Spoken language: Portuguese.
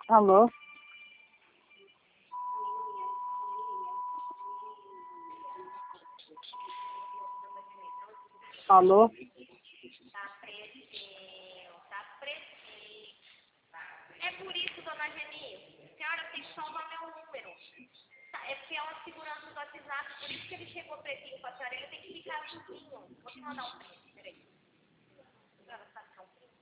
Alô? Alô? Tá pretinho, tá pretinho. É por isso, dona Geni, a senhora tem que salvar meu número. É porque é uma segurança do WhatsApp, por isso que ele chegou pretinho pra senhora. Ele tem que ficar azulzinho. Vou te mandar um print, peraí. A senhora sabe que é um print?